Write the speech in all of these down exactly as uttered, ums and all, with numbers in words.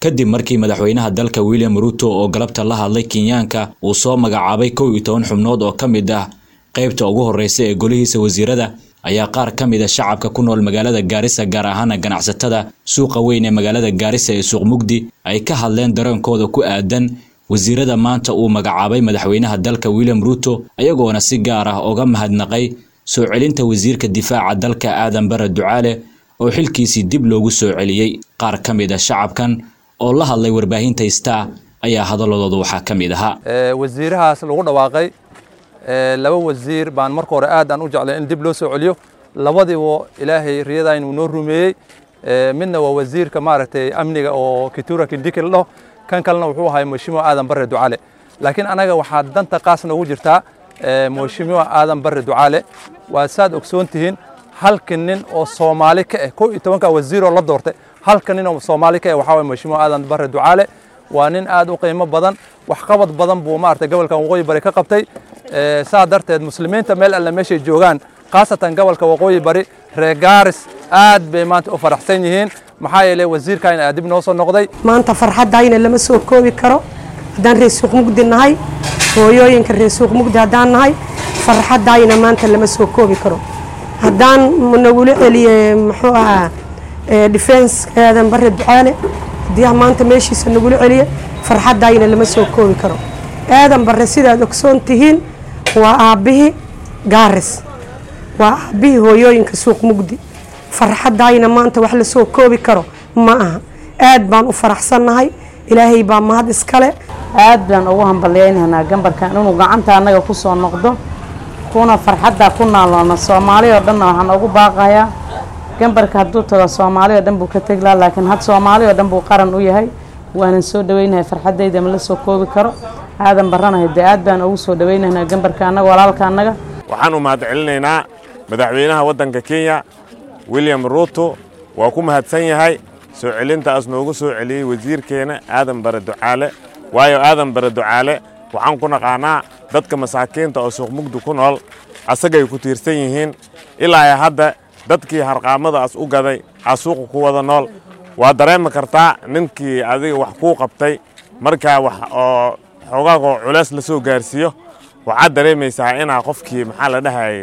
kadib markii madaxweynaha dalka William Ruto oo galabta la hadlay Kenyaanka uu soo magacaabay kow iyo toban xubnood oo kamid ah qaybta ugu horeysay ee golihiisa wasiirada ayaa qaar kamid ah shacabka ku nool magaalada Garissa gaar ahaan ganacsatada suuqa weyn ee magaalada Garissa ee suuq Mugdi ay ka hadleen dareenkooda ku aadan wasiirada maanta uu magacaabay madaxweynaha dalka William Ruto ayagoona si gaar ah uga mahadnaqay soo celinta wasiirka difaaca dalka Aadan Barre Ducaale oo xilkiisii dib loogu soo celiyay qaar kamid ah shacabkan oo la hadlay warbaahinta Star ayaa hadaladooda waxa kamid ahaa ee wasiirahaas lagu dhawaaqay ee laba wasiir baan markii hore aad aan u jeclay in dib loo soo celiyo labadiiba ilaahay riyada inuu noo rumeeyay ee midna waa wasiirka maaragtay amniga oo Kithure Kindiki loo kan kalena wuxuu ahaa Mheshimiwa Aadan Barre Ducaale laakiin anaga waxa danta qaas noogu jirtaa ee Mheshimiwa Aadan Barre Ducaale waa saad ogsoontihiin halkan nin oo Soomaali ka ah kow iyo toban ka wasiir oo la doortay halkan nin oo Soomaali ka ah waxa way Mheshimiwa Aadan Barre Ducaale waa nin aad u qiimo badan wax qabad badan buu maartay gobolka Waqooyi Bari ka qabtay ee saa darteed muslimiinta meel alla meeshay joogaan qaasatan gobolka Waqooyi Bari reer Garis aad bay maanta u faraxsan yihiin maxaa yeelay wasiirkan aad dib noo soo noqday maanta farxadayna lama soo koobi karo hadaan reer suuq Mugdi nahay hooyooyinka reer suuq Mugdi hadaan nahay farxadayna maanta lama soo koobi karo hadaan nagula celiyay muxuu ahaa defense Aadan Barre Ducaale diyaha maanta meeshiisa nagula celiyay farxadayna lama soo koobi karo Aadan Barre sidaad ogsoontihiin waa aabihi Garis waa aabihi hooyooyinka suuq Mugdi farxadayna maanta wax la soo koobi karo ma aha aad baan u faraxsanahay ilaahay baa mahad iskale aad baan ugu hambalyeynaa gambarkan inuu gacanta anaga ku soo noqdo kuna farxada ku naalona Soomaaliya oo dhan waxaan ugu baaqayaa gambarka haduu tago Soomaaliya oo dhan buu ka taglaa laakiin had Soomaaliya oo dhan buu qaran u yahay waan soo dhaweynahay farxadayda ma la soo koobi karo Aadan Barrana hada aad baan ugu soo dhaweynaynaa gambarka anaga walaalka anaga waxaan u mahad celinaynaa madaxweynaha wadanka Kenya William Ruto waa ku mahadsan yahay soo celinta asnoogu soo celiyay wasiirkeena Aadan Barre Ducaale waayo Aadan Barre Ducaale waxaan ku naqaanaa dadka masaakiinta oo suuq Mugdi ku nool asagay ku tiirsan yihiin ilaa hadda dadkii harqaamadaas u gaday suuq ku wada nool waa dareemi kartaa ninkii adiga wax ku qabtay marka wax oo xogaago culeys la soo gaarsiyo waxa dareemaysaa inaa qofkii maxaa la dhahay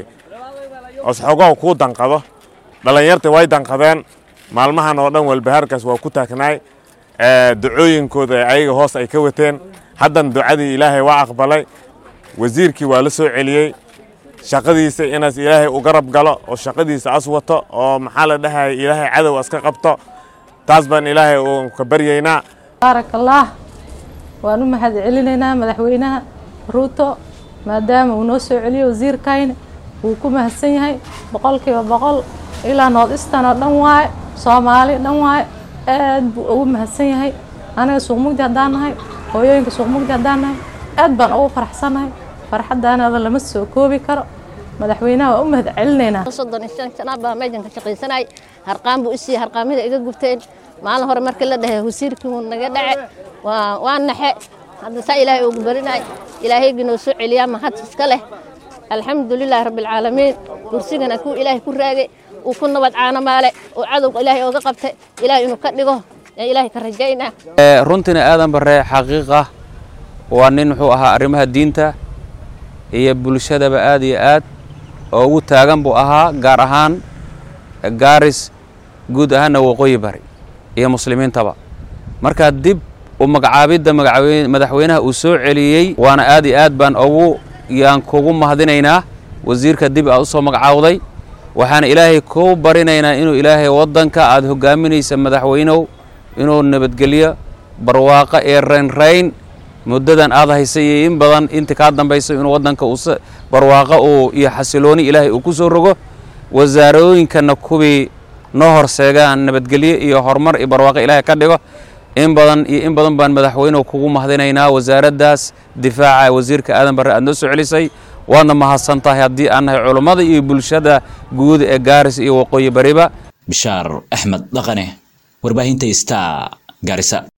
oo xogaago ku danqado dhalinyarta way danqadeen maalmahan oo dhan walbahaarkaas waa ku taagnaay ee ducooyinkooda ayaga hoos ay ka wateen haddan ducadii Ilaahay waa aqbalay wasiirkii waa la soo celiyay shaqadiisa inaas Ilaahay u garab galo oo shaqadiisa as wato oo maxaa la dhahay Ilaahay cadow aska qabto taas baan Ilaahay oo ka baryaynaa barakallah waan u mahad celinaynaa madaxweynaha Ruto maadaama uu noo soo celiyay wasiirkayna uu ku mahadsan yahay boqolkiiba boqol ilaa North Eastern oo dhan waay Soomaali dhan waay aad buu ugu mahadsan yahay anaga suuq Mugdi hadaan nahay hooyooyinka suuq Mugdi hadaan nahay aad baan ugu faraxsanahay farxadaana lama soo koobi karo madaxweynaha waa u mahad celinaynaa soddon iyo shan sano baa meejan ka shaqaysanay harqaan buu isii harqaamada iga gubteen maalin hore markii la dhahay wasiirkii naga dhace waa waan naxe hadda sa Ilaahay ugu barinay Ilaahay ginoo soo celiyaa mahad iska leh alxamdulillaah rabbil caalamiin kursigana ku Ilaahay ku raagay oo ku nabad caana maale oo cadow Ilaahay uga qabtay Ilaahay inuu ka dhigo Ilaahay ka rajaynaa ee runtina Aadan Barre xaqiiqa waa nin wuxuu ahaa arrimaha diinta iyo bulshada aad iyo aad oo ugu taagan buu ahaa gaar ahaan Garis guud ahaan Waqooyi Bari iyo muslimiintaba marka dib u magacaabida madaxweynaha uu soo celiyay waana aad iyo aad baan ugu yaan kugu mahadinaynaa wasiirka dib u soo magacaawday waxaan Ilaahay ku barinaynaa inuu Ilaahay wadanka aad hogaaminaysa madaxweynuhu inuu nabadgeliyo barwaaqo ee reyn reyn muddadan aad haysay in badan inta ka dambayso inuu wadanka uu barwaaqo oo iyo xasilooni Ilaahay uu ku soo rogo wasaarooyinkana kuwii noo horseegaan nabadgeliyo iyo horumar iyo barwaaqo Ilaahay ka dhigo in badan iyo in badan baan madaxweynuhu kugu mahadinaynaa wasaaraddaas difaaca wasiirka Aadan Barre aad noo soo celisay waana mahadsantahay haddii aan nahay culimada iyo bulshada guud ee Garis iyo Waqooyi Bariba Bishaar Axmed Dhaqane warbaahinta Star Garissa.